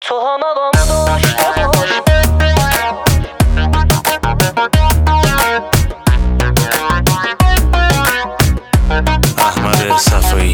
تو هم آقامو داشته باش. احمد صفایی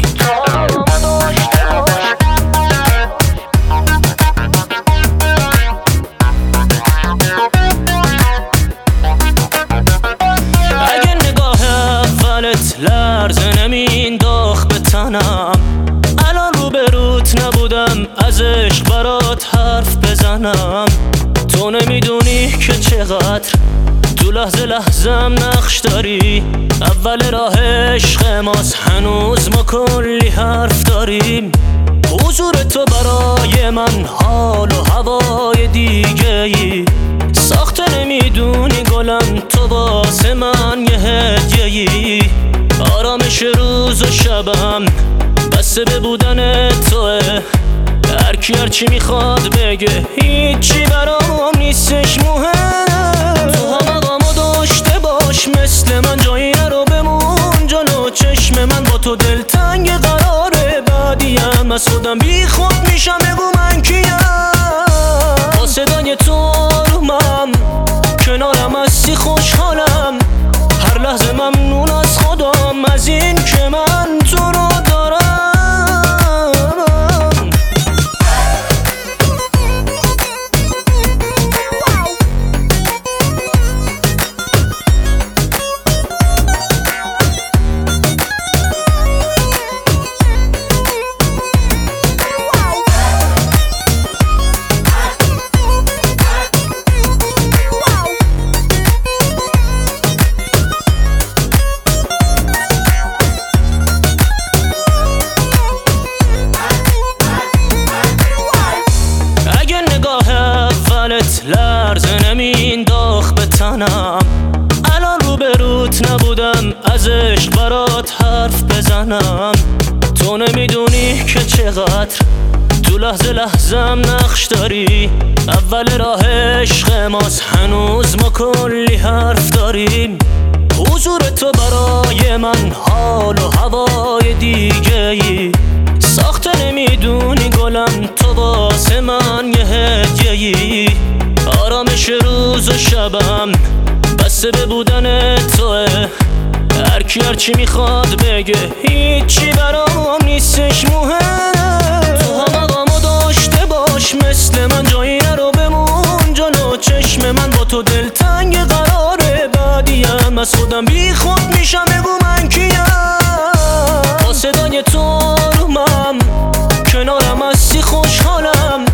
اگه نگاه اولت لرزه نمینداخت به تنم، الان روبروت نبودم از عشق برات حرف بزنم. تو نمیدونی که چقدر تو لحظه لحظم نقش داری. اول راه عشق ماست، هنوز ما کلی حرف داریم. حضور تو برای من حال و هوای دیگه ای ساخته. نمیدونی گلم تو واسه من یه هدیه ای. آرامش روز و شبم بسته به بودن توه. هرکی هرچی میخواد بگه هیچی برام نیستش مهم. تو هم آقامو داشته باش، مثل من جایی نرو بمون جلو چشم من. با تو دلتنگ قراره، بعدیم از خودم بی خود میشم. بگو من کیم؟ با صدای تو آرومم، کنارم هستی خوشحالم. هر لحظه ممنون از خودم از این که من تو رو دارم. لرزه نمینداخت به تنم، الان روبروت نبودم از عشق برات حرف بزنم. تو نمیدونی که چقدر تو لحظه لحظم نقش داری. اول راه عشق ماست، هنوز ما کلی حرف داریم. حضور تو برای من حال و هوای دیگه ای ساخته. نمیدونی گلم تو واسه من یه هدیه ای. آرامش روز و شبم بسته به بودن توه. هرکی هرچی میخواد بگه هیچی برام نیستش مهم. تو هم آقامو داشته باش، مثل من جایی نرو بمون جلو چشم من. با تو دلتنگ قراره، بعدیم از خودم بی خود میشم. بگو من کیم؟ با صدای تو آرومم، کنارم هستی خوشحالم.